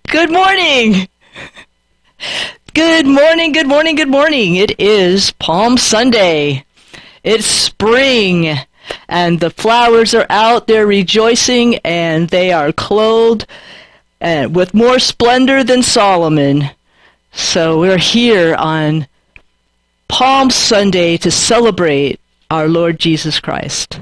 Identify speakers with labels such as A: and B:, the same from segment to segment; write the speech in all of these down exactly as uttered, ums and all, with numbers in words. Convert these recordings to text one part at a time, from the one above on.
A: Good morning. Good morning, good morning, good morning. It is Palm Sunday. It's spring, and the flowers are out there rejoicing, and they are clothed uh, with more splendor than Solomon. So we're here on Palm Sunday to celebrate our Lord Jesus Christ.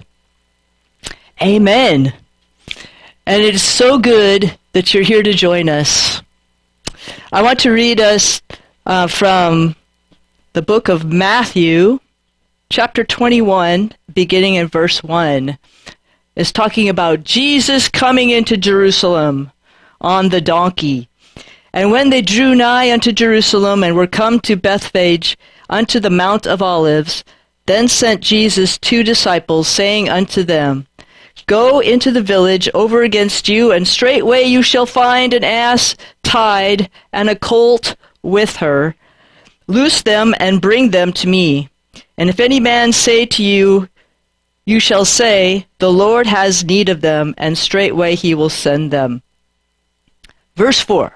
A: Amen. And it is so good that you're here to join us. I want to read us uh, from the book of Matthew, chapter twenty-one, beginning in verse one. It's talking about Jesus coming into Jerusalem on the donkey. And when they drew nigh unto Jerusalem, and were come to Bethphage, unto the Mount of Olives, then sent Jesus two disciples, saying unto them, Go into the village over against you, and straightway you shall find an ass tied, and a colt with her. Loose them, and bring them to me. And if any man say to you, you shall say, The Lord has need of them, and straightway he will send them. Verse four.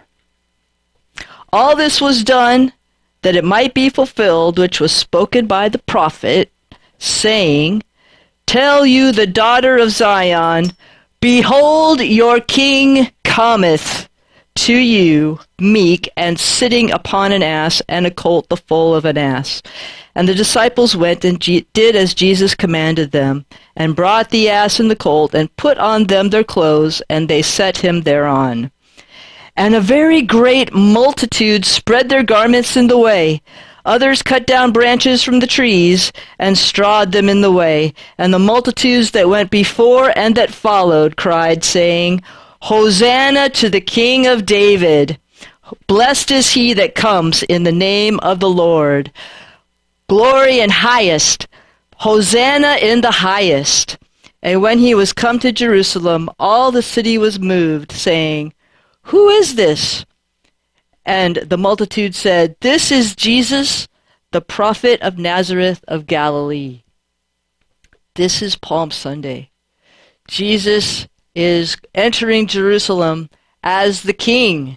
A: All this was done, that it might be fulfilled, which was spoken by the prophet, saying, Tell you the daughter of Zion, Behold, your king cometh to you, meek, and sitting upon an ass, and a colt the foal of an ass. And the disciples went and G- did as Jesus commanded them, and brought the ass and the colt, and put on them their clothes, and they set him thereon. And a very great multitude spread their garments in the way. Others cut down branches from the trees, and strawed them in the way. And the multitudes that went before and that followed cried, saying, Hosanna to the King of David! Blessed is he that comes in the name of the Lord! Glory in highest! Hosanna in the highest! And when he was come to Jerusalem, all the city was moved, saying, Who is this? And the multitude said, This is Jesus, the prophet of Nazareth of Galilee. This is Palm Sunday. Jesus is entering Jerusalem as the king.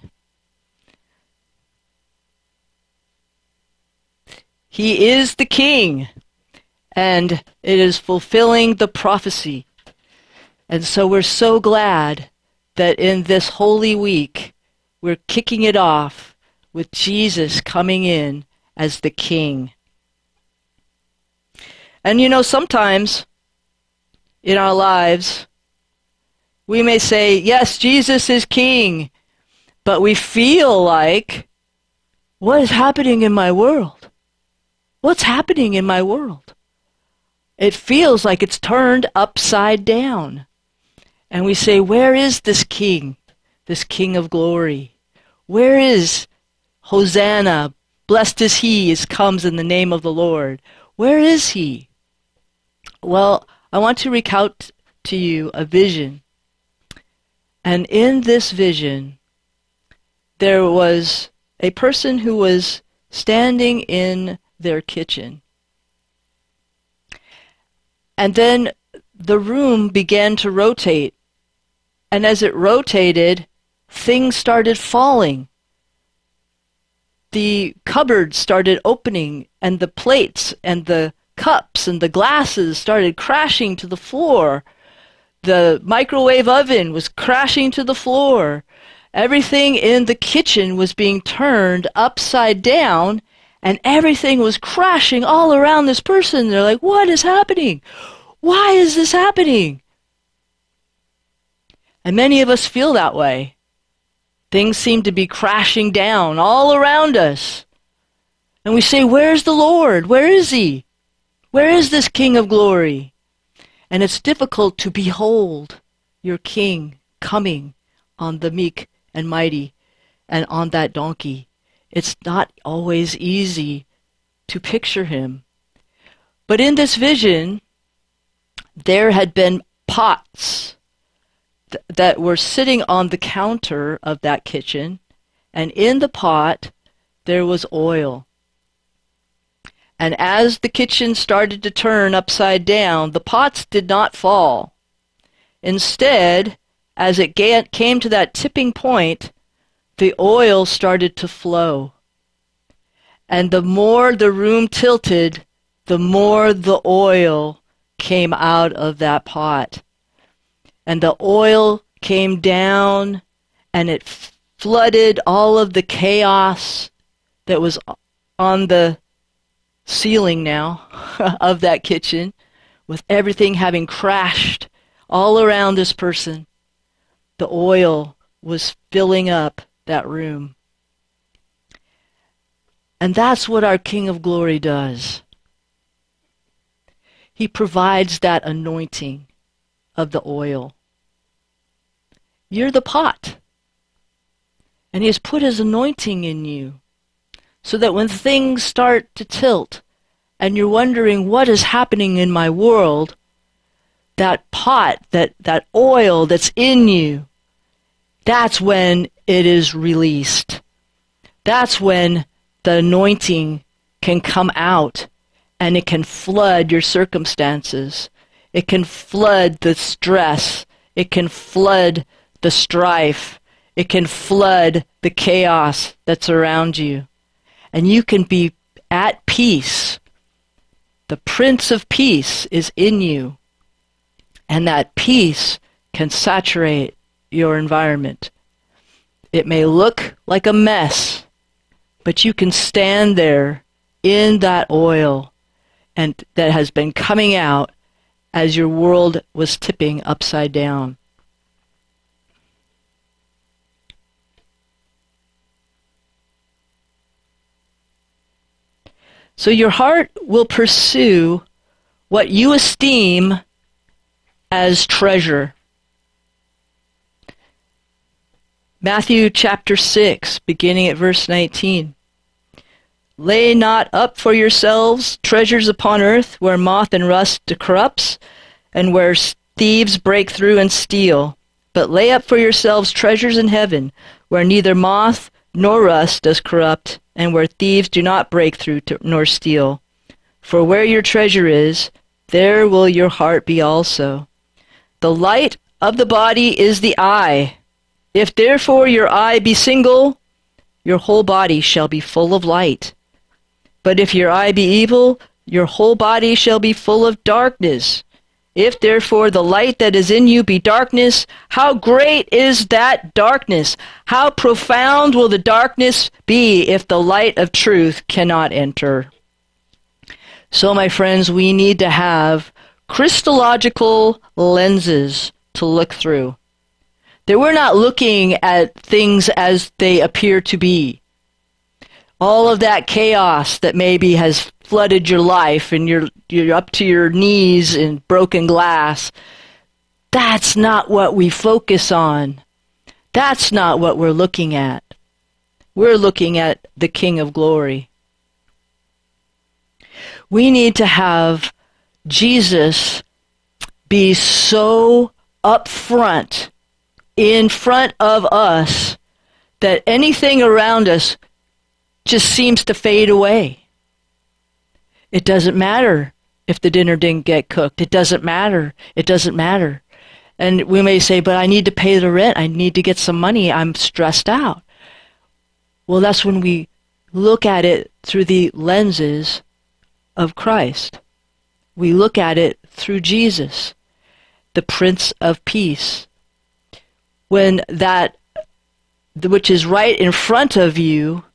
A: He is the king, and it is fulfilling the prophecy. And so we're so glad that in this Holy Week, we're kicking it off with Jesus coming in as the king. And you know, sometimes in our lives, we may say, yes, Jesus is king, but we feel like, what is happening in my world? What's happening in my world? It feels like it's turned upside down. And we say, where is this king, this king of glory? Where is Hosanna? Blessed is he as comes in the name of the Lord. Where is he? Well, I want to recount to you a vision. And in this vision, there was a person who was standing in their kitchen. And then the room began to rotate. And as it rotated, things started falling. The cupboards started opening, and the plates and the cups and the glasses started crashing to the floor. The microwave oven was crashing to the floor. Everything in the kitchen was being turned upside down, and everything was crashing all around this person. They're like, what is happening? Why is this happening? And many of us feel that way. Things seem to be crashing down all around us. And we say, where's the Lord? Where is he? Where is this King of glory? And it's difficult to behold your King coming on the meek and mighty and on that donkey. It's not always easy to picture him. But in this vision, there had been pots that were sitting on the counter of that kitchen, and in the pot there was oil. And as the kitchen started to turn upside down, the pots did not fall. Instead, as it came to that tipping point, the oil started to flow. And the more the room tilted, the more the oil came out of that pot. And the oil came down, and it flooded all of the chaos that was on the ceiling now of that kitchen, with everything having crashed all around this person. The oil was filling up that room. And that's what our King of Glory does. He provides that anointing of the oil. You're the pot. And he has put his anointing in you, so that when things start to tilt and you're wondering what is happening in my world, that pot, that, that oil that's in you, that's when it is released. That's when the anointing can come out, and it can flood your circumstances. It can flood the stress. It can flood the strife. It can flood the chaos that's around you. And you can be at peace. The Prince of Peace is in you. And that peace can saturate your environment. It may look like a mess, but you can stand there in that oil and that has been coming out as your world was tipping upside down. So your heart will pursue what you esteem as treasure. Matthew chapter six, beginning at verse nineteen. Lay not up for yourselves treasures upon earth, where moth and rust corrupts, and where thieves break through and steal. But lay up for yourselves treasures in heaven, where neither moth nor rust does corrupt, and where thieves do not break through to, nor steal. For where your treasure is, there will your heart be also. The light of the body is the eye. If therefore your eye be single, your whole body shall be full of light. But if your eye be evil, your whole body shall be full of darkness. If therefore the light that is in you be darkness, how great is that darkness? How profound will the darkness be if the light of truth cannot enter? So, my friends, we need to have Christological lenses to look through. That we're not looking at things as they appear to be. All of that chaos that maybe has flooded your life and you're you're up to your knees in broken glass, that's not what we focus on. That's not what we're looking at. We're looking at the King of Glory. We need to have Jesus be so upfront in front of us that anything around us just seems to fade away. It doesn't matter if the dinner didn't get cooked. It doesn't matter. It doesn't matter. And we may say, but I need to pay the rent. I need to get some money. I'm stressed out. Well, that's when we look at it through the lenses of Christ. We look at it through Jesus, the Prince of Peace. When that which is right in front of you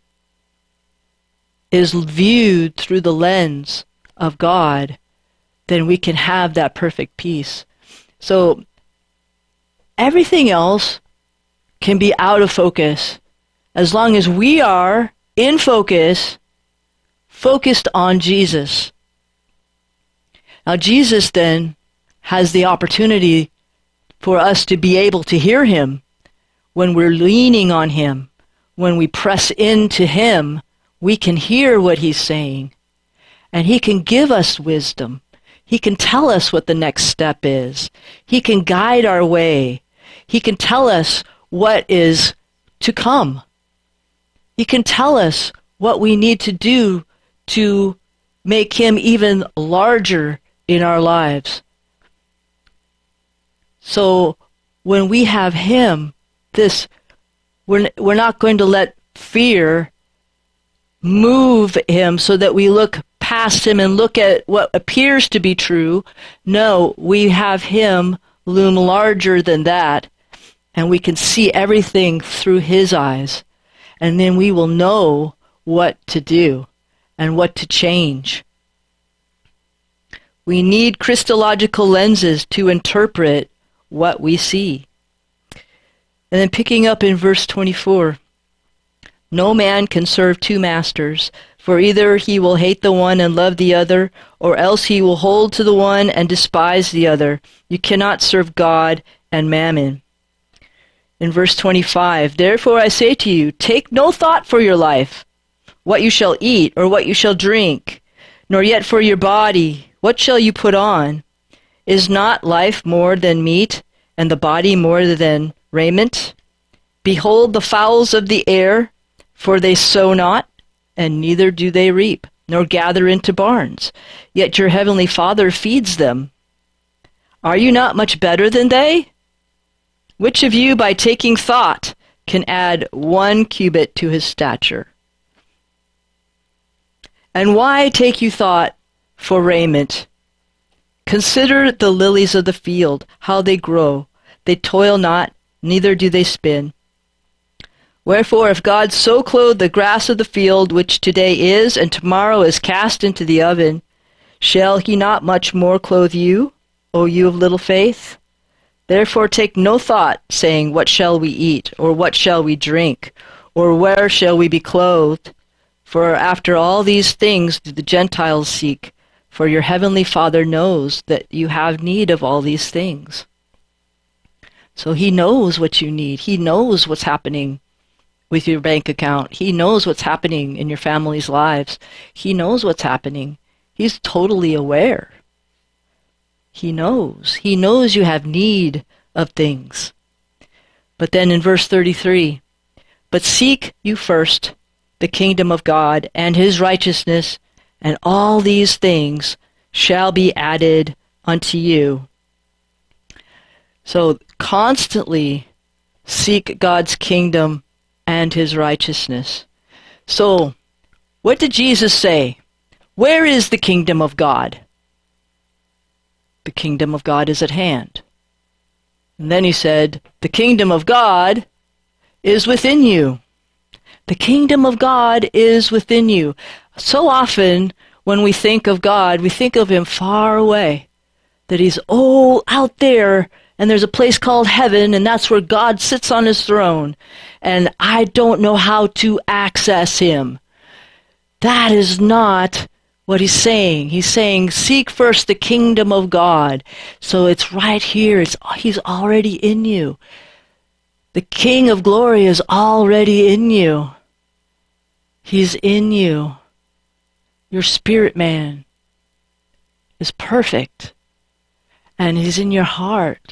A: is viewed through the lens of God, then we can have that perfect peace. So everything else can be out of focus as long as we are in focus, focused on Jesus. Now Jesus then has the opportunity for us to be able to hear him when we're leaning on him, when we press into him. We can hear what he's saying, and he can give us wisdom. He can tell us what the next step is. He can guide our way. He can tell us what is to come. He can tell us what we need to do to make him even larger in our lives. So when we have him, this We're, we're not going to let fear move him so that we look past him and look at what appears to be true. No, we have him loom larger than that, and we can see everything through his eyes. And then we will know what to do and what to change. We need Christological lenses to interpret what we see. And then picking up in verse twenty-four, no man can serve two masters, for either he will hate the one and love the other, or else he will hold to the one and despise the other. You cannot serve God and mammon. In verse twenty-five, therefore I say to you, take no thought for your life, what you shall eat or what you shall drink, nor yet for your body, what shall you put on? Is not life more than meat, and the body more than raiment? Behold the fowls of the air, for they sow not, and neither do they reap, nor gather into barns, yet your heavenly Father feeds them. Are you not much better than they? Which of you, by taking thought, can add one cubit to his stature? And why take you thought for raiment? Consider the lilies of the field, how they grow. They toil not, neither do they spin. Wherefore, if God so clothe the grass of the field, which today is, and tomorrow is cast into the oven, shall he not much more clothe you, O you of little faith? Therefore take no thought, saying, what shall we eat, or what shall we drink, or where shall we be clothed? For after all these things do the Gentiles seek, for your heavenly Father knows that you have need of all these things. So he knows what you need. He knows what's happening with your bank account. He knows what's happening in your family's lives. He knows what's happening. He's totally aware. He knows. He knows you have need of things. But then in verse thirty-three, but seek you first the kingdom of God and his righteousness, and all these things shall be added unto you. So constantly seek God's kingdom and his righteousness. So, what did Jesus say? Where is the kingdom of God? The kingdom of God is at hand. And then he said, the kingdom of God is within you. The kingdom of God is within you. So often, when we think of God, we think of him far away. That he's all out there, and there's a place called heaven, and that's where God sits on his throne. And I don't know how to access him. That is not what he's saying. He's saying, seek first the kingdom of God. So it's right here. It's, he's already in you. The King of glory is already in you. He's in you. Your spirit man is perfect. And he's in your heart.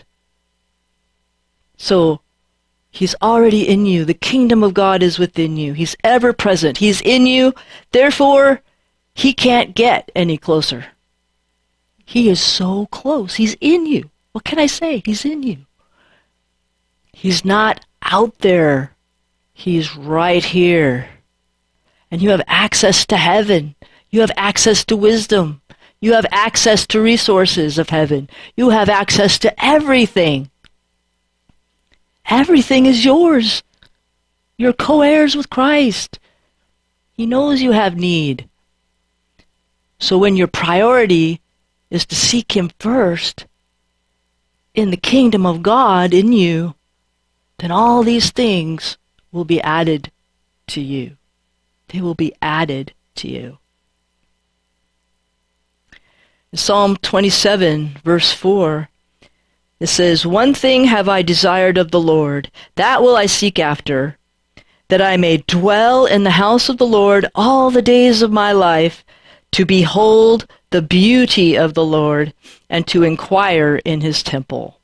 A: So, he's already in you. The kingdom of God is within you. He's ever present. He's in you. Therefore, he can't get any closer. He is so close. He's in you. What can I say? He's in you. He's not out there. He's right here. And you have access to heaven. You have access to wisdom. You have access to resources of heaven. You have access to everything. Everything is yours. You're co-heirs with Christ. He knows you have need. So when your priority is to seek him first in the kingdom of God in you, then all these things will be added to you. They will be added to you. In Psalm twenty-seven, verse four, it says, one thing have I desired of the Lord, that will I seek after, that I may dwell in the house of the Lord all the days of my life, to behold the beauty of the Lord, and to inquire in his temple.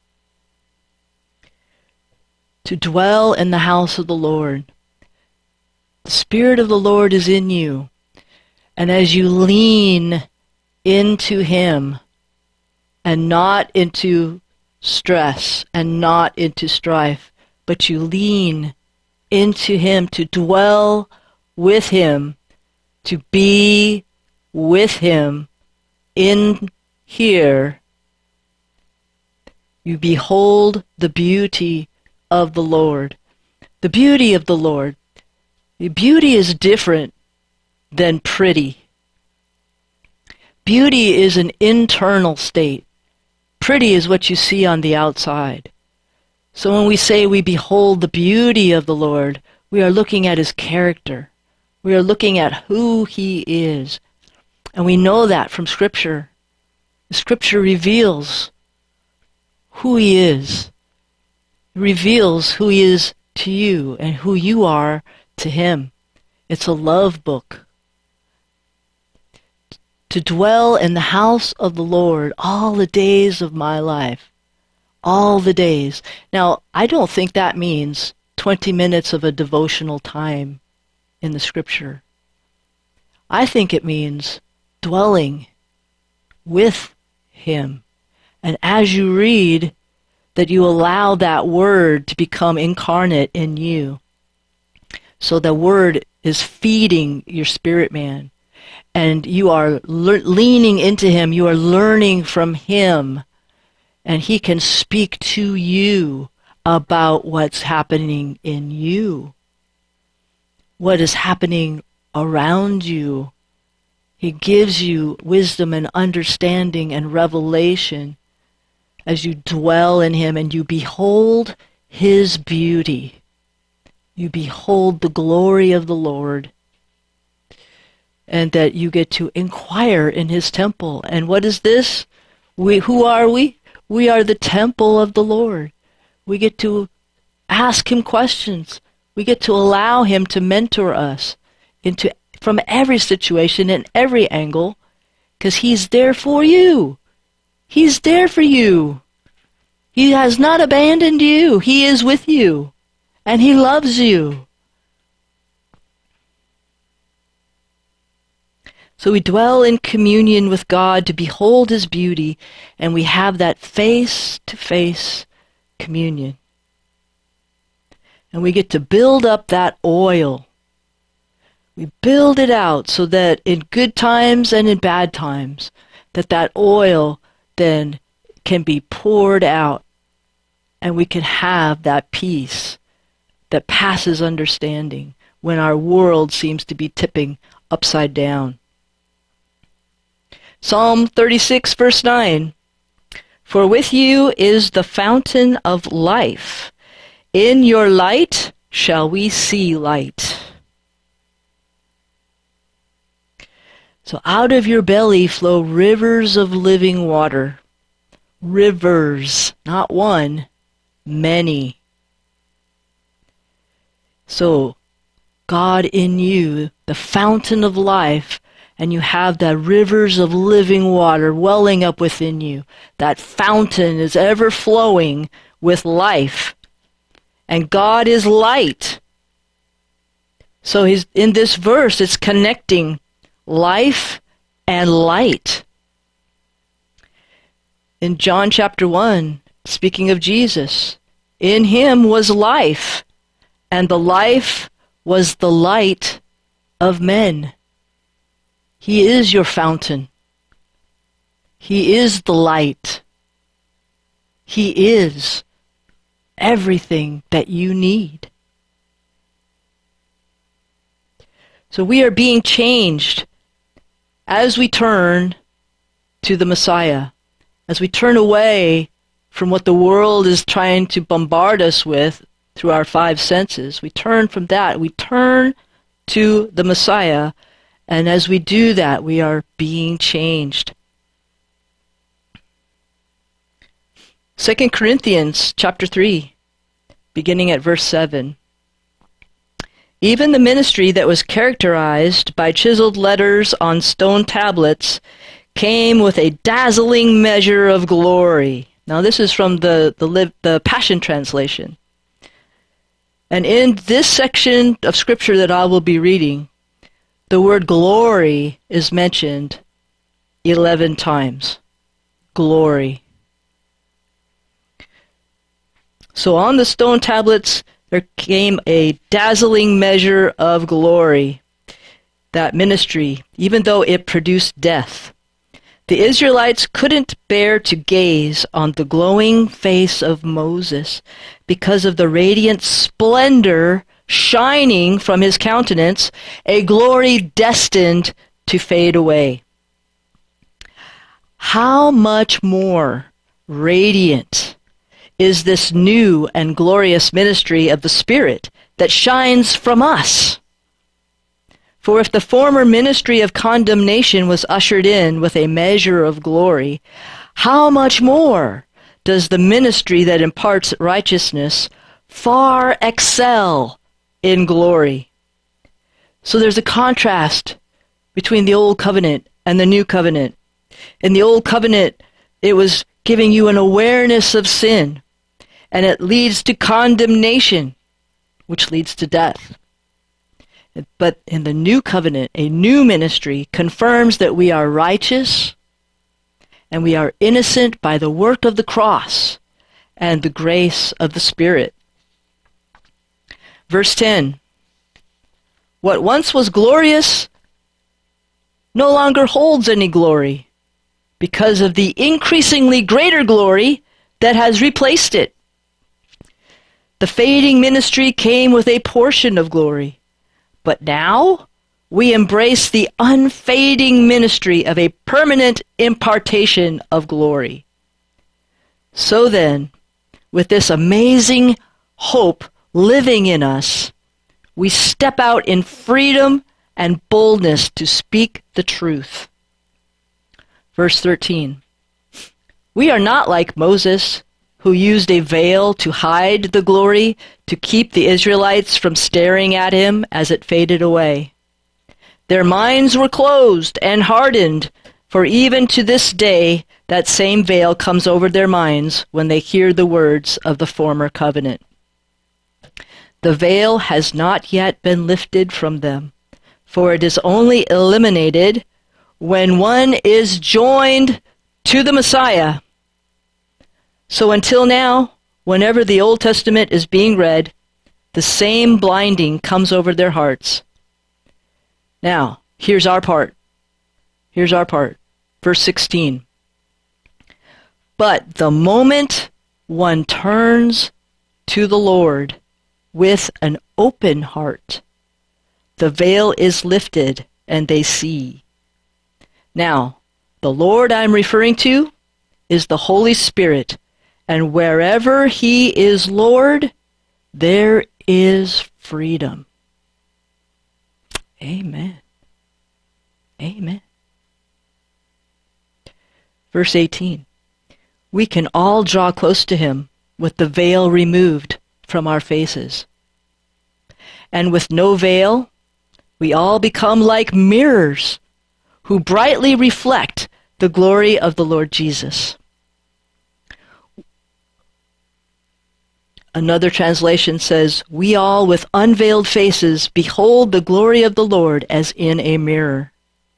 A: To dwell in the house of the Lord. The Spirit of the Lord is in you. And as you lean into him, and not into stress, and not into strife, but you lean into him, to dwell with him, to be with him in here, you behold the beauty of the Lord. The beauty of the Lord. The beauty is different than pretty. Beauty is an internal state. Pretty is what you see on the outside. So when we say we behold the beauty of the Lord, we are looking at his character. We are looking at who he is. And we know that from Scripture. The Scripture reveals who he is. It reveals who he is to you and who you are to him. It's a love book. To dwell in the house of the Lord all the days of my life. All the days. Now, I don't think that means twenty minutes of a devotional time in the Scripture. I think it means dwelling with him. And as you read, that you allow that word to become incarnate in you. So the word is feeding your spirit man. And you are le- leaning into him. You are learning from him. And he can speak to you about what's happening in you. What is happening around you. He gives you wisdom and understanding and revelation as you dwell in him and you behold his beauty. You behold the glory of the Lord. And that you get to inquire in his temple. And what is this? We, who are we? We are the temple of the Lord. We get to ask him questions. We get to allow him to mentor us into from every situation and every angle, because he's there for you. He's there for you. He has not abandoned you. He is with you. And he loves you. So we dwell in communion with God to behold his beauty, and we have that face-to-face communion. And we get to build up that oil. We build it out so that in good times and in bad times, that that oil then can be poured out, and we can have that peace that passes understanding when our world seems to be tipping upside down. Psalm thirty-six, verse nine, "For with you is the fountain of life. In your light shall we see light." So out of your belly flow rivers of living water. Rivers, not one, many. So God in you, the fountain of life, and you have the rivers of living water welling up within you. That fountain is ever flowing with life. And God is light. So he's, in this verse, it's connecting life and light. In John chapter one, speaking of Jesus, in him was life, and the life was the light of men. He is your fountain. He is the light. He is everything that you need. So we are being changed as we turn to the Messiah, as we turn away from what the world is trying to bombard us with through our five senses. We turn from that. We turn to the Messiah, and as we do that, we are being changed. Second Corinthians chapter three, beginning at verse seven. "Even the ministry that was characterized by chiseled letters on stone tablets came with a dazzling measure of glory." Now this is from the, the, the Passion Translation. And in this section of Scripture that I will be reading, the word glory is mentioned eleven times. Glory. So on the stone tablets, there came a dazzling measure of glory. That ministry, even though it produced death. The Israelites couldn't bear to gaze on the glowing face of Moses because of the radiant splendor shining from his countenance, a glory destined to fade away. How much more radiant is this new and glorious ministry of the Spirit that shines from us? For if the former ministry of condemnation was ushered in with a measure of glory, how much more does the ministry that imparts righteousness far excel in glory? So there's a contrast between the old covenant and the new covenant. In the old covenant, it was giving you an awareness of sin, and it leads to condemnation, which leads to death. But in the new covenant, a new ministry confirms that we are righteous and we are innocent by the work of the cross and the grace of the Spirit. Verse ten, what once was glorious no longer holds any glory because of the increasingly greater glory that has replaced it. The fading ministry came with a portion of glory. But now we embrace the unfading ministry of a permanent impartation of glory. So then, with this amazing hope living in us, we step out in freedom and boldness to speak the truth. Verse thirteen, we are not like Moses, who used a veil to hide the glory, to keep the Israelites from staring at him as it faded away. Their minds were closed and hardened, for even to this day that same veil comes over their minds when they hear the words of the former covenant. The veil has not yet been lifted from them, for it is only eliminated when one is joined to the Messiah. So until now, whenever the Old Testament is being read, the same blinding comes over their hearts. Now, here's our part. Here's our part. Verse sixteen. But the moment one turns to the Lord with an open heart, the veil is lifted and they see. Now, the Lord I'm referring to is the Holy Spirit. And wherever he is Lord, there is freedom. Amen. Amen. Verse eighteen. We can all draw close to him with the veil removed from our faces. And with no veil, we all become like mirrors who brightly reflect the glory of the Lord Jesus. Another translation says, we all with unveiled faces behold the glory of the Lord as in a mirror.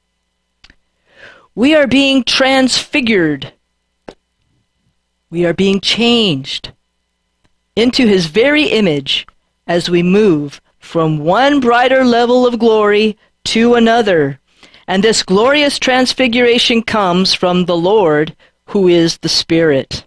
A: We are being transfigured. We are being changed into his very image as we move from one brighter level of glory to another. And this glorious transfiguration comes from the Lord, who is the Spirit.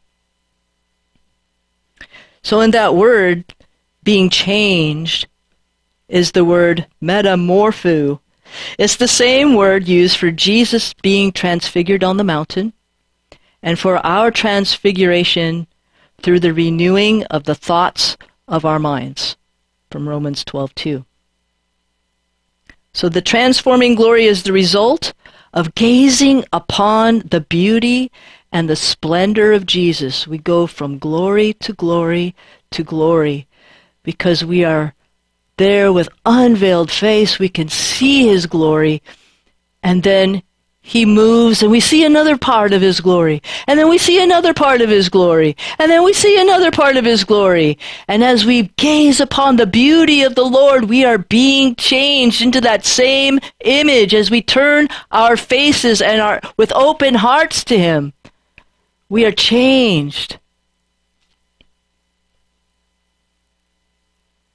A: So in that word, being changed, is the word metamorpho. It's the same word used for Jesus being transfigured on the mountain, and for our transfiguration through the renewing of the thoughts of our minds, from Romans twelve two. So the transforming glory is the result of gazing upon the beauty and the splendor of Jesus. We go from glory to glory to glory because we are there with unveiled face. We can see his glory, and then he moves and we see another part of his glory, and then we see another part of his glory, and then we see another part of his glory. And as we gaze upon the beauty of the Lord, we are being changed into that same image as we turn our faces and our with open hearts to him. We are changed.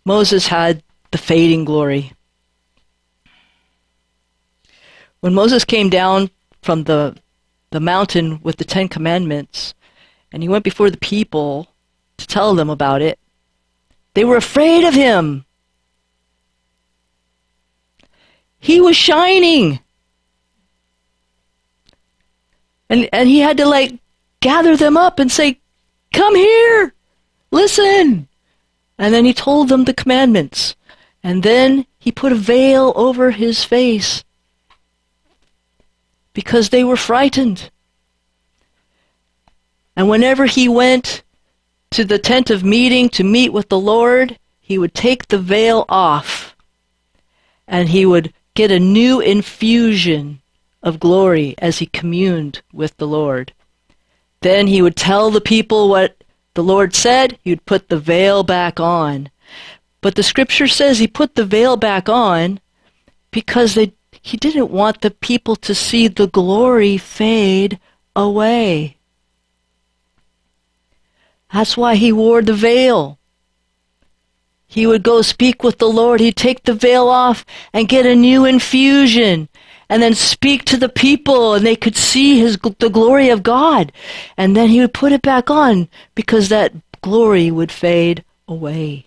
A: Moses had the fading glory. When Moses came down from the, the mountain with the Ten Commandments, and he went before the people to tell them about it, they were afraid of him. He was shining. And, and he had to like gather them up and say, come here, listen. And then he told them the commandments. And then he put a veil over his face because they were frightened. And whenever he went to the tent of meeting to meet with the Lord, he would take the veil off and he would get a new infusion of glory as he communed with the Lord. Then he would tell the people what the Lord said. He would put the veil back on. But the scripture says he put the veil back on because they, he didn't want the people to see the glory fade away. That's why he wore the veil. He would go speak with the Lord. He'd take the veil off and get a new infusion and then speak to the people and they could see his, the glory of God. And then he would put it back on because that glory would fade away.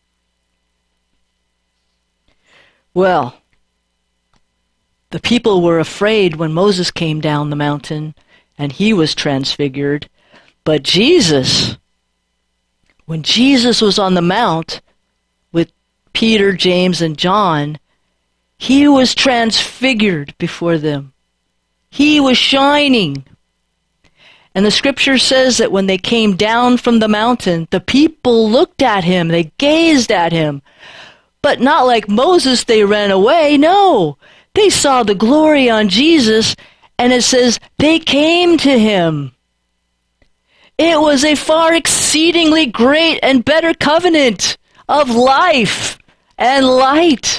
A: Well, the people were afraid when Moses came down the mountain and he was transfigured. But Jesus, when Jesus was on the mount with Peter, James, and John, he was transfigured before them. He was shining. And the scripture says that when they came down from the mountain, the people looked at him, they gazed at him. But not like Moses, they ran away. No, they saw the glory on Jesus, and it says they came to him. It was a far exceedingly great and better covenant of life and light.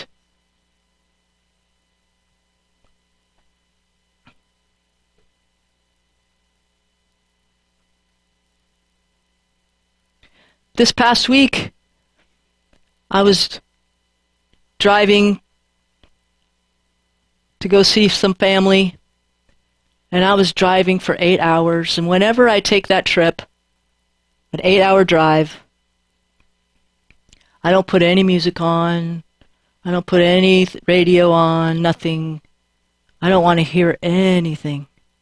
A: This past week, I was driving to go see some family, and I was driving for eight hours. And whenever I take that trip, an eight-hour drive, I don't put any music on. I don't put any radio on, nothing. I don't want to hear anything.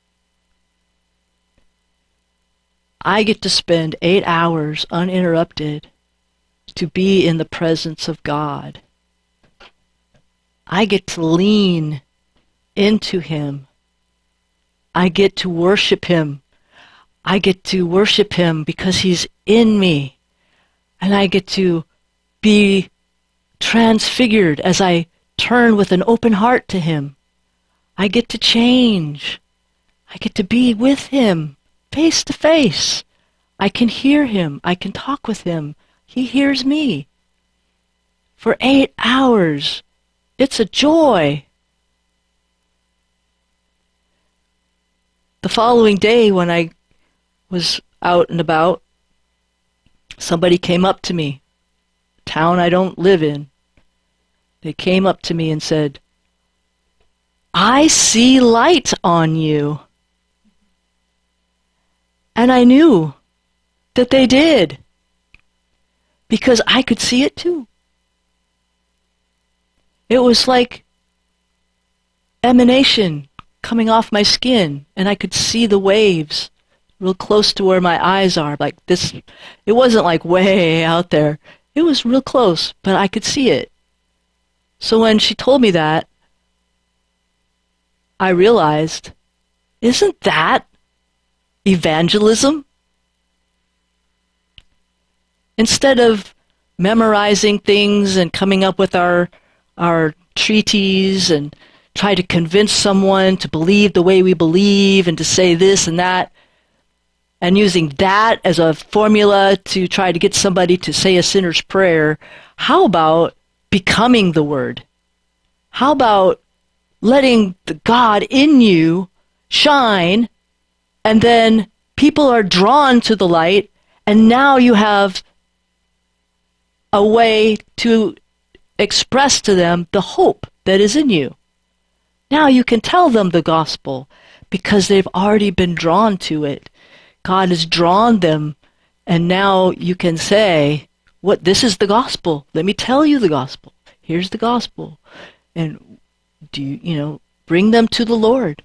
A: I get to spend eight hours uninterrupted to be in the presence of God. I get to lean into him. I get to worship him. I get to worship him because he's in me. And I get to be transfigured as I turn with an open heart to him. I get to change. I get to be with him face to face. I can hear him. I can talk with him. He hears me. For eight hours. It's a joy. The following day when I was out and about, somebody came up to me, a town I don't live in. They came up to me and said, I see light on you. And I knew that they did, because I could see it too. It was like emanation coming off my skin, and I could see the waves real close to where my eyes are, like this. It wasn't like way out there. It was real close, but I could see it. So when she told me that, I realized, isn't that evangelism? Instead of memorizing things and coming up with our our treatise and try to convince someone to believe the way we believe and to say this and that, and using that as a formula to try to get somebody to say a sinner's prayer, how about becoming the Word? How about letting the God in you shine, and then people are drawn to the light, and now you have a way to express to them the hope that is in you. Now you can tell them the gospel because they've already been drawn to it. God has drawn them, and now you can say, "What? This is the gospel. Let me tell you the gospel. Here's the gospel." And do you, you know, bring them to the Lord.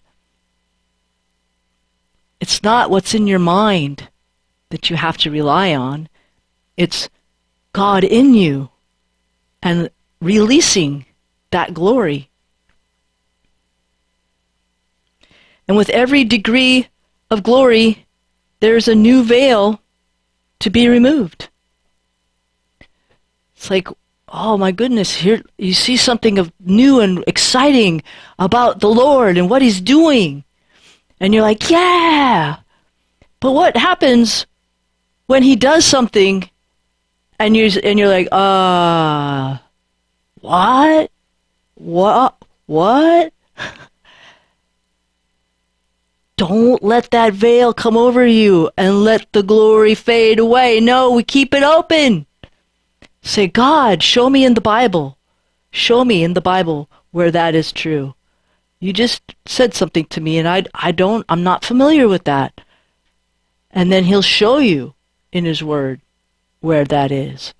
A: It's not what's in your mind that you have to rely on. It's God in you and releasing that glory. And with every degree of glory, there's a new veil to be removed. It's like, oh my goodness, here you see something of new and exciting about the Lord and what He's doing. And you're like, yeah! But what happens when He does something and you're, and you're like, uh, what? What? What? Don't let that veil come over you and let the glory fade away. No, we keep it open. Say, God, show me in the Bible. Show me in the Bible where that is true. You just said something to me and I, I don't, I'm not familiar with that. And then He'll show you in His Word where that is.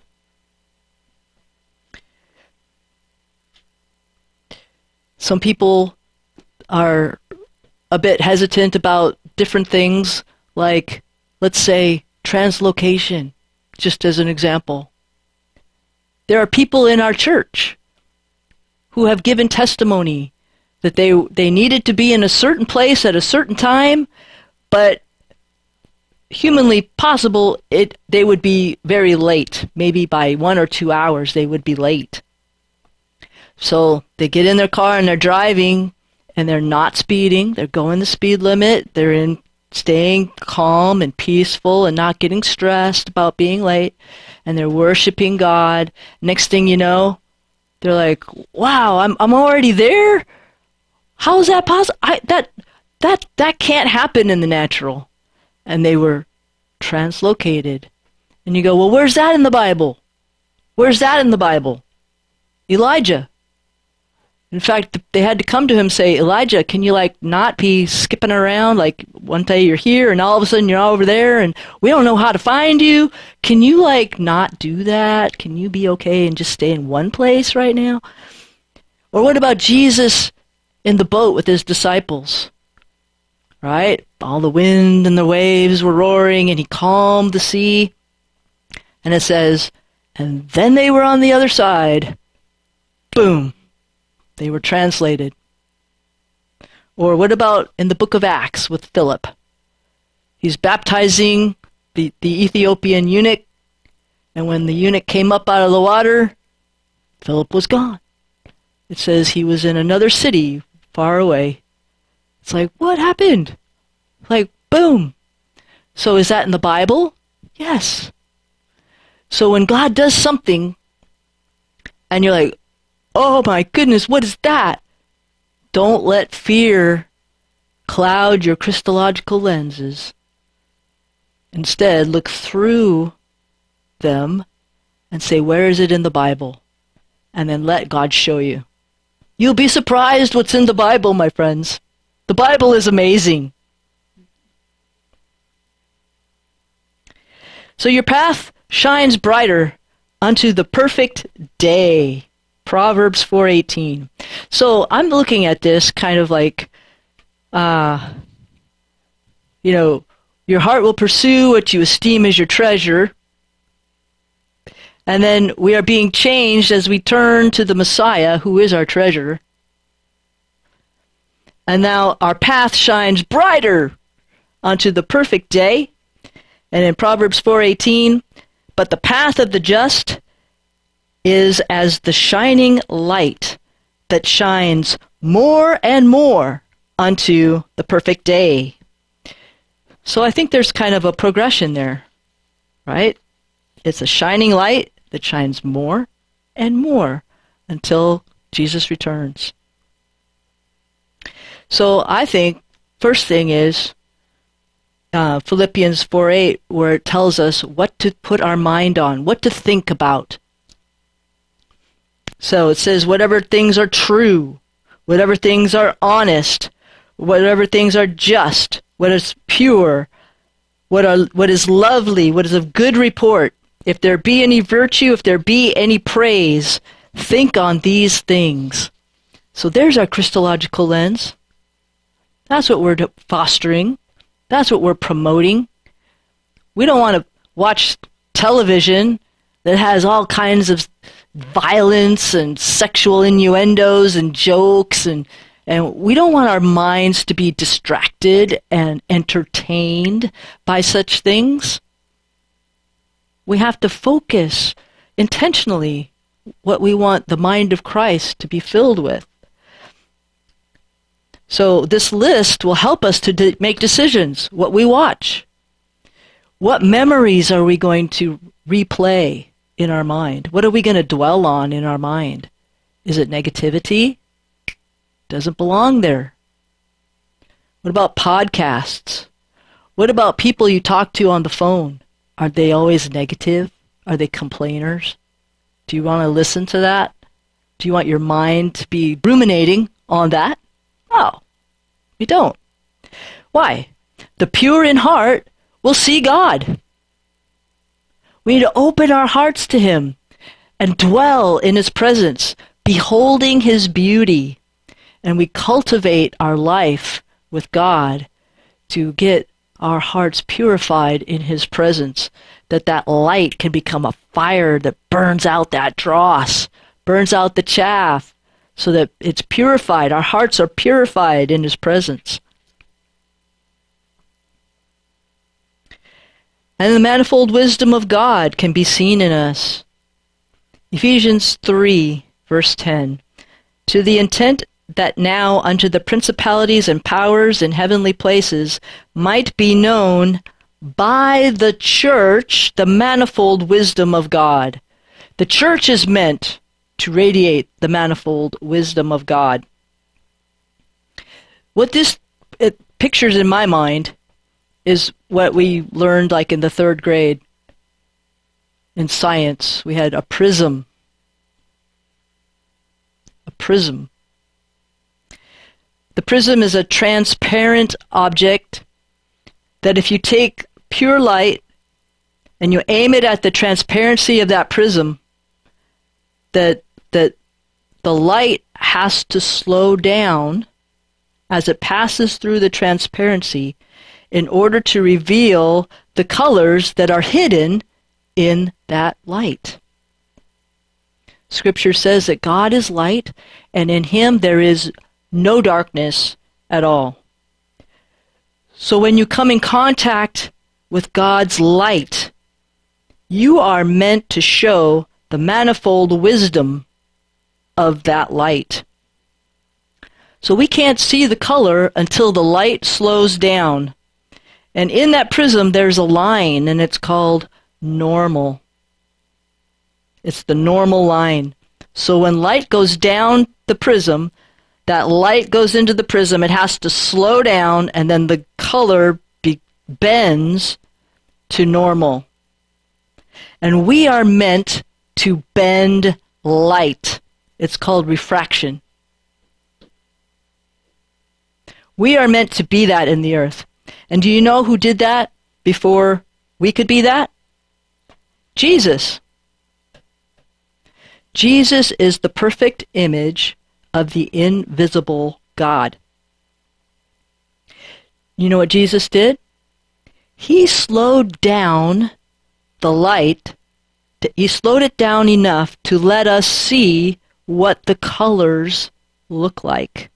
A: Some people are a bit hesitant about different things, like, let's say, translocation, just as an example. There are people in our church who have given testimony that they they needed to be in a certain place at a certain time, but humanly possible, it they would be very late. Maybe by one or two hours they would be late. So they get in their car and they're driving, and they're not speeding. They're going the speed limit. They're in staying calm and peaceful and not getting stressed about being late. And they're worshiping God. Next thing you know, they're like, "Wow, I'm I'm already there? How is that possible? I that that that can't happen in the natural." And they were translocated. And you go, "Well, where's that in the Bible? Where's that in the Bible?" Elijah. In fact, they had to come to him and say, "Elijah, can you like not be skipping around? Like one day you're here and all of a sudden you're over there and we don't know how to find you. Can you like not do that? Can you be okay and just stay in one place right now?" Or what about Jesus in the boat with His disciples? Right? All the wind and the waves were roaring and He calmed the sea. And it says, and then they were on the other side. Boom. They were translated. Or what about in the book of Acts with Philip? He's baptizing the, the Ethiopian eunuch, and when the eunuch came up out of the water, Philip was gone. It says he was in another city far away. It's like, what happened? Like, boom. So is that in the Bible? Yes. So when God does something, and you're like, "Oh my goodness, what is that?" Don't let fear cloud your Christological lenses. Instead, look through them and say, where is it in the Bible? And then let God show you. You'll be surprised what's in the Bible, my friends. The Bible is amazing. So your path shines brighter unto the perfect day. Proverbs four eighteen. So I'm looking at this kind of like, uh, you know, your heart will pursue what you esteem as your treasure. And then we are being changed as we turn to the Messiah, who is our treasure. And now our path shines brighter unto the perfect day. And in Proverbs four eighteen, but the path of the just is as the shining light that shines more and more unto the perfect day. So I think there's kind of a progression there, right? It's a shining light that shines more and more until Jesus returns. So I think first thing is uh, Philippians four eight, where it tells us what to put our mind on, what to think about So it says, whatever things are true, whatever things are honest, whatever things are just, what is pure, what are what is lovely, what is of good report, if there be any virtue, if there be any praise, think on these things. So there's our Christological lens. That's what we're fostering. That's what we're promoting. We don't want to watch television that has all kinds of violence and sexual innuendos and jokes, and and we don't want our minds to be distracted and entertained by such things. We have to focus intentionally what we want the mind of Christ to be filled with. So this list will help us to de- make decisions, what we watch. What memories are we going to replay in our mind? What are we going to dwell on in our mind? Is it negativity? Doesn't belong there. What about podcasts? What about people you talk to on the phone? Are they always negative? Are they complainers? Do you want to listen to that? Do you want your mind to be ruminating on that? No, you don't. Why? The pure in heart will see God. We need to open our hearts to Him and dwell in His presence, beholding His beauty. And we cultivate our life with God to get our hearts purified in His presence, that that light can become a fire that burns out that dross, burns out the chaff, so that it's purified. Our hearts are purified in His presence. And the manifold wisdom of God can be seen in us. Ephesians three, verse ten. To the intent that now unto the principalities and powers in heavenly places might be known by the church the manifold wisdom of God. The church is meant to radiate the manifold wisdom of God. What this it pictures in my mind is what we learned like in the third grade in science. We had a prism. A prism. The prism is a transparent object that if you take pure light and you aim it at the transparency of that prism, that that the light has to slow down as it passes through the transparency in order to reveal the colors that are hidden in that light. Scripture says that God is light, and in Him there is no darkness at all. So when you come in contact with God's light, you are meant to show the manifold wisdom of that light. So we can't see the color until the light slows down. And in that prism there's a line, and it's called normal. It's the normal line. So when light goes down the prism, that light goes into the prism, it has to slow down, and then the color be- bends to normal. And we are meant to bend light. It's called refraction. We are meant to be that in the earth. And do you know who did that before we could be that? Jesus. Jesus is the perfect image of the invisible God. You know what Jesus did? He slowed down the light. To, he slowed it down enough to let us see what the colors look like.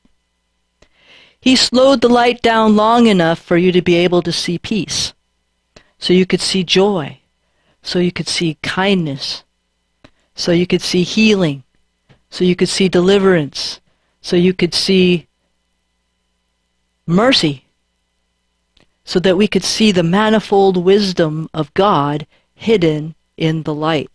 A: He slowed the light down long enough for you to be able to see peace. So you could see joy. So you could see kindness. So you could see healing. So you could see deliverance. So you could see mercy. So that we could see the manifold wisdom of God hidden in the light.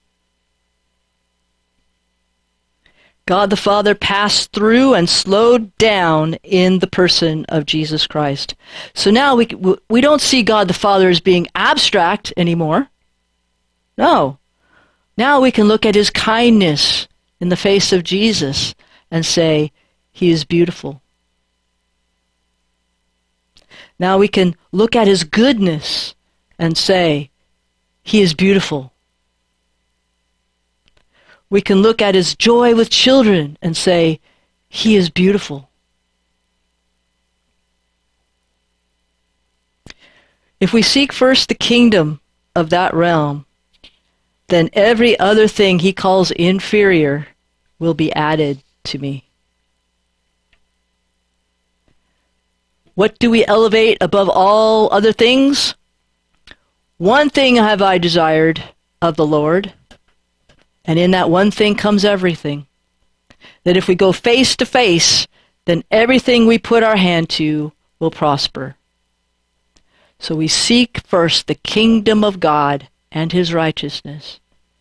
A: God the Father passed through and slowed down in the person of Jesus Christ. So now we we don't see God the Father as being abstract anymore. No. Now we can look at His kindness in the face of Jesus and say, he is beautiful. Now we can look at his goodness and say, he is beautiful. We can look at his joy with children and say, he is beautiful. If we seek first the kingdom of that realm, then every other thing he calls inferior will be added to me. What do we elevate above all other things? One thing have I desired of the Lord, and in that one thing comes everything. That if we go face to face, then everything we put our hand to will prosper. So we seek first the kingdom of God and his righteousness.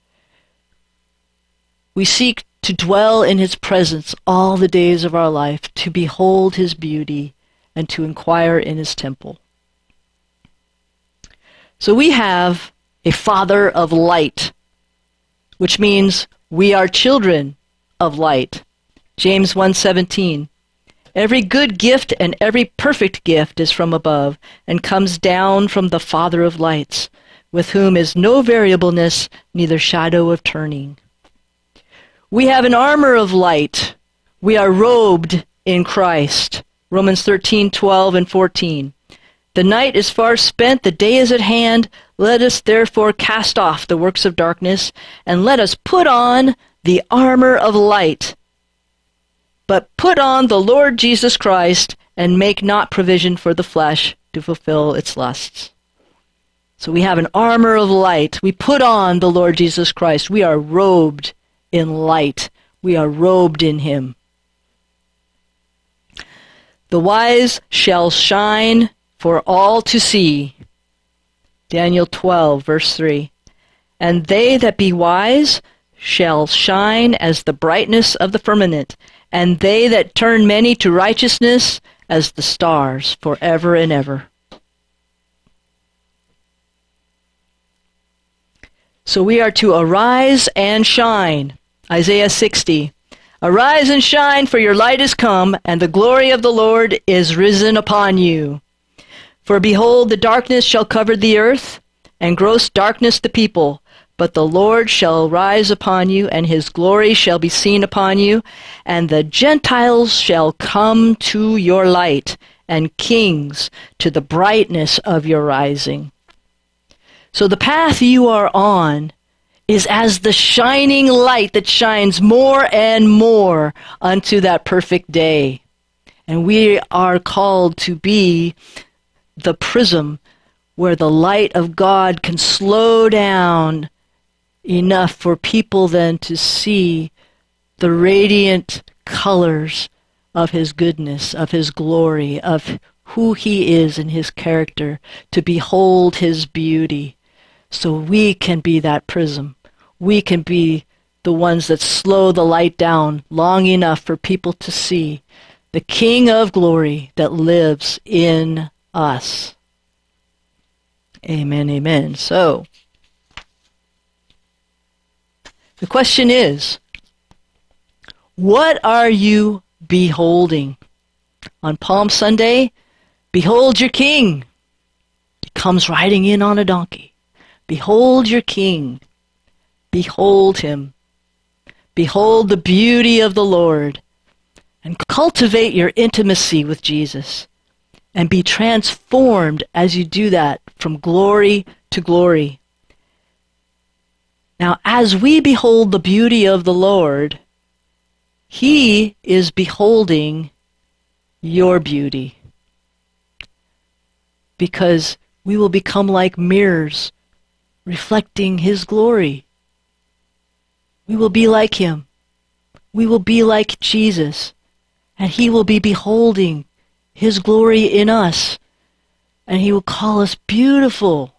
A: We seek to dwell in his presence all the days of our life, to behold his beauty, and to inquire in his temple. So we have a Father of light, which means we are children of light. James one seventeen. Every good gift and every perfect gift is from above, and comes down from the Father of lights, with whom is no variableness, neither shadow of turning. We have an armor of light. We are robed in Christ. Romans thirteen, twelve, and fourteen. The night is far spent, the day is at hand. Let us therefore cast off the works of darkness, and let us put on the armor of light. But put on the Lord Jesus Christ, and make not provision for the flesh to fulfill its lusts. So we have an armor of light. We put on the Lord Jesus Christ. We are robed in light. We are robed in him. The wise shall shine for all to see. Daniel twelve, verse three. And they that be wise shall shine as the brightness of the firmament, and they that turn many to righteousness as the stars forever and ever. So we are to arise and shine. Isaiah sixty. Arise and shine, for your light is come, and the glory of the Lord is risen upon you. For behold, the darkness shall cover the earth, and gross darkness the people. But the Lord shall rise upon you, and his glory shall be seen upon you, and the Gentiles shall come to your light, and kings to the brightness of your rising. So the path you are on is as the shining light that shines more and more unto that perfect day. And we are called to be the prism where the light of God can slow down enough for people then to see the radiant colors of his goodness, of his glory, of who he is in his character, to behold his beauty. So we can be that prism. We can be the ones that slow the light down long enough for people to see the King of glory that lives in us. Amen, amen. So, the question is, what are you beholding? On Palm Sunday, behold your King. He comes riding in on a donkey. Behold your King. Behold him. Behold the beauty of the Lord. And cultivate your intimacy with Jesus. And be transformed as you do that from glory to glory. Now, as we behold the beauty of the Lord, he is beholding your beauty. Because we will become like mirrors reflecting his glory. We will be like him. We will be like Jesus. And he will be beholding his glory in us. And he will call us beautiful.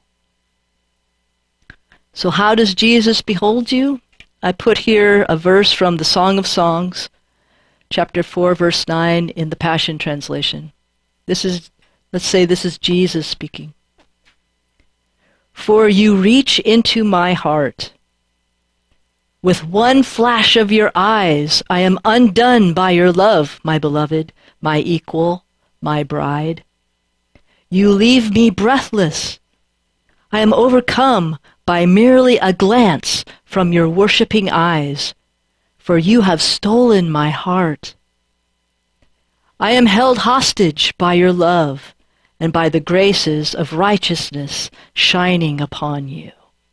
A: So how does Jesus behold you? I put here a verse from the Song of Songs, chapter four, verse nine in the Passion Translation. This is, let's say this is Jesus speaking. For you reach into my heart. With one flash of your eyes, I am undone by your love, my beloved, my equal, my bride. You leave me breathless. I am overcome by merely a glance from your worshiping eyes, for you have stolen my heart. I am held hostage by your love and by the graces of righteousness shining upon you.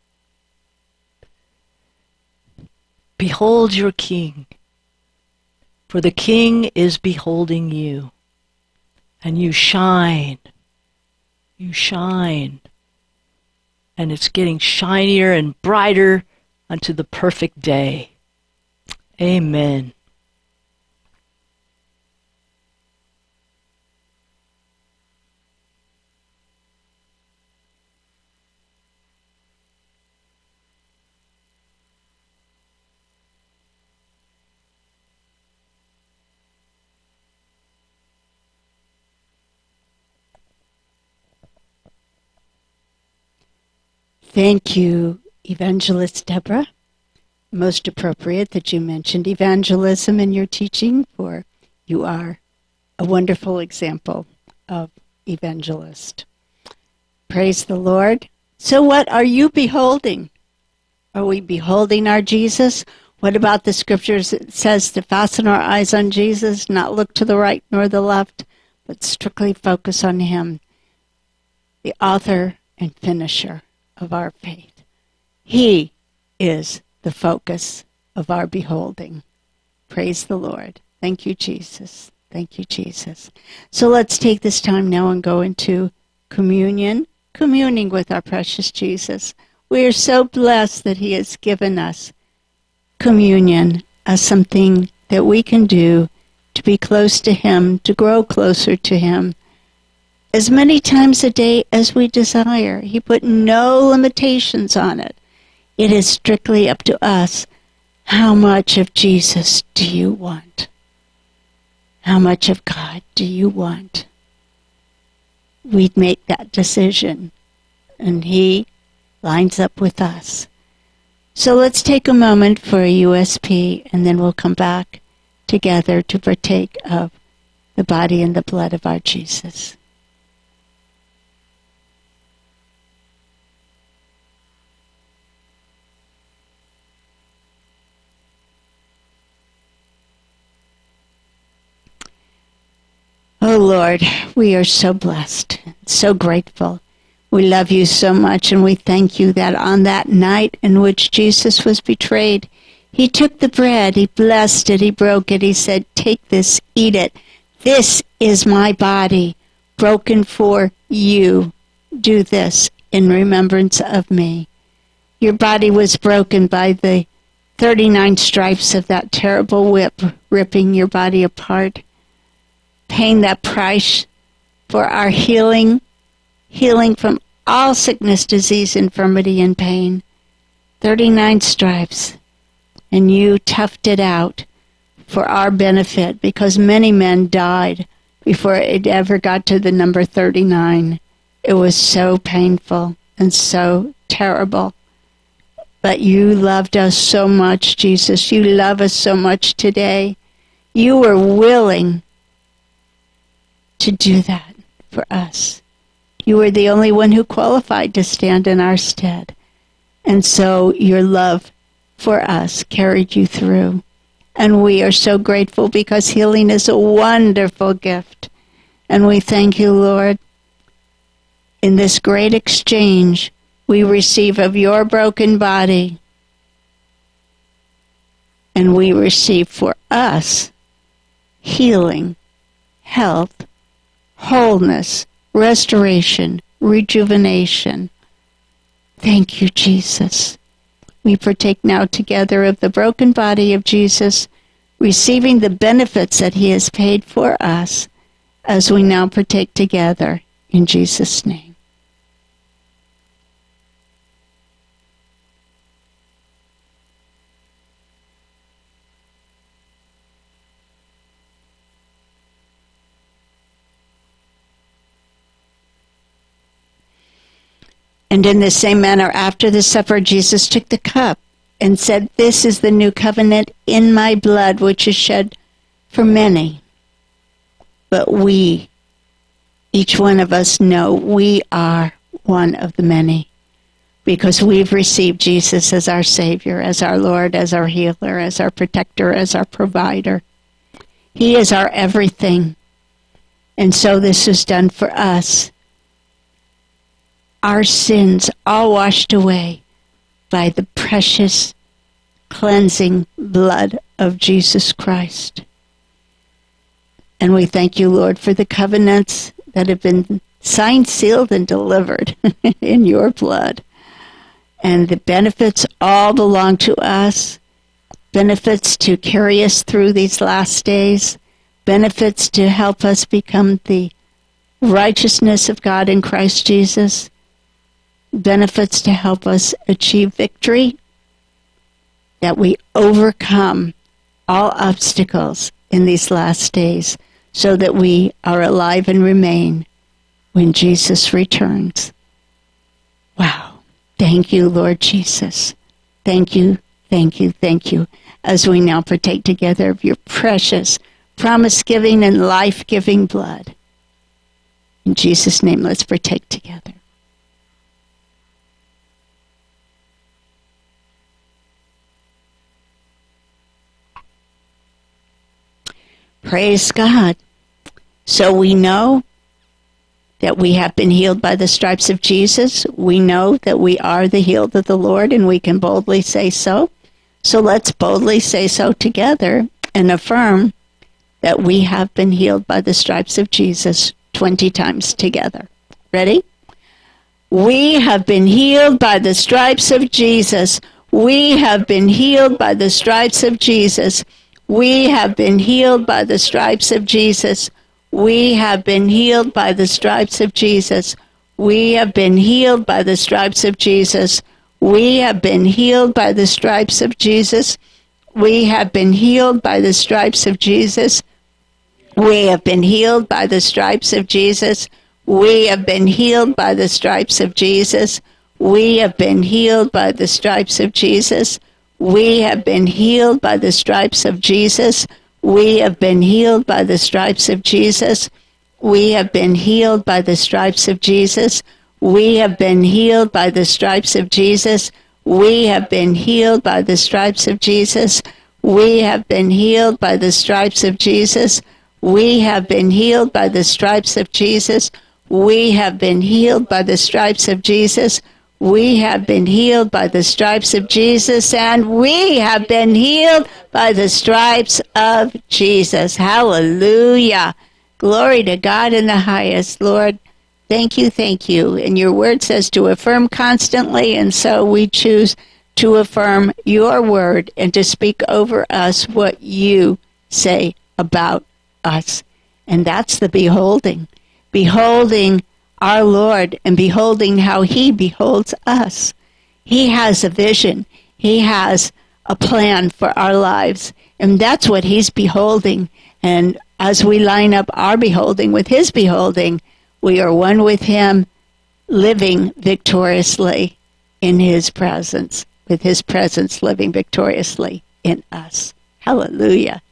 A: Behold your King, for the King is beholding you, and you shine, you shine, and it's getting shinier and brighter unto the perfect day. Amen.
B: Thank you, Evangelist Deborah. Most appropriate that you mentioned evangelism in your teaching, for you are a wonderful example of evangelist. Praise the Lord. So what are you beholding? Are we beholding our Jesus? What about the scriptures that says to fasten our eyes on Jesus, not look to the right nor the left, but strictly focus on him, the author and finisher of our faith. He is the focus of our beholding. Praise the Lord. Thank you, Jesus. Thank you, Jesus. So let's take this time now and go into communion, communing with our precious Jesus. We are so blessed that he has given us communion as something that we can do to be close to him, to grow closer to him, as many times a day as we desire. He put no limitations on it. It is strictly up to us. How much of Jesus do you want? How much of God do you want? We'd make that decision, and he lines up with us. So let's take a moment for a U S P, and then we'll come back together to partake of the body and the blood of our Jesus. Oh Lord, we are so blessed, so grateful. We love you so much, and we thank you that on that night in which Jesus was betrayed, he took the bread, he blessed it, he broke it, he said, take this, eat it. This is my body, broken for you. Do this in remembrance of me. Your body was broken by the thirty-nine stripes of that terrible whip, ripping your body apart. Paying that price for our healing, healing from all sickness, disease, infirmity, and pain. thirty-nine stripes, and you toughed it out for our benefit, because many men died before it ever got to the number thirty-nine. It was so painful and so terrible. But you loved us so much, Jesus. You love us so much today. You were willing to do that for us. You were the only one who qualified to stand in our stead. And so your love for us carried you through. And we are so grateful, because healing is a wonderful gift. And we thank you, Lord. In this great exchange, we receive of your broken body. And we receive for us healing, health, wholeness, restoration, rejuvenation. Thank you, Jesus. We partake now together of the broken body of Jesus, receiving the benefits that he has paid for us, as we now partake together in Jesus' name. And in the same manner, after the supper, Jesus took the cup, and said, "This is the new covenant in my blood, which is shed for many." But we, each one of us, know we are one of the many, because we've received Jesus as our Savior, as our Lord, as our healer, as our protector, as our provider. He is our everything. And so this is done for us. Our sins all washed away by the precious cleansing blood of Jesus Christ. And we thank you, Lord, for the covenants that have been signed, sealed, and delivered in your blood. And the benefits all belong to us. Benefits to carry us through these last days. Benefits to help us become the righteousness of God in Christ Jesus. Benefits to help us achieve victory. That we overcome all obstacles in these last days, so that we are alive and remain when Jesus returns. Wow. Thank you, Lord Jesus. Thank you, thank you, thank you, as we now partake together of your precious, promise-giving and life-giving blood. In Jesus' name, let's partake together. Praise God. So we know that we have been healed by the stripes of Jesus. We know that we are the healed of the Lord, and we can boldly say so. So let's boldly say so together and affirm that we have been healed by the stripes of Jesus twenty times together. Ready? We have been healed by the stripes of Jesus. We have been healed by the stripes of Jesus. We have been healed by the stripes of Jesus. We have been healed by the stripes of Jesus. We have been healed by the stripes of Jesus. We have been healed by the stripes of Jesus. We have been healed by the stripes of Jesus. We have been healed by the stripes of Jesus. We have been healed by the stripes of Jesus. We have been healed by the stripes of Jesus. We have been healed by the stripes of Jesus. We have been healed by the stripes of Jesus. We have been healed by the stripes of Jesus. We have been healed by the stripes of Jesus. We have been healed by the stripes of Jesus. We have been healed by the stripes of Jesus. We have been healed by the stripes of Jesus. We have been healed by the stripes of Jesus. We have been healed by the stripes of Jesus, and we have been healed by the stripes of Jesus. Hallelujah. Glory to God in the highest. Lord, thank you, thank you. And your word says to affirm constantly, and so we choose to affirm your word and to speak over us what you say about us. And that's the beholding. Beholding our Lord and beholding how he beholds us. He has a vision. He has a plan for our lives. And that's what he's beholding. And as we line up our beholding with his beholding, we are one with him, living victoriously in his presence, with his presence living victoriously in us. Hallelujah.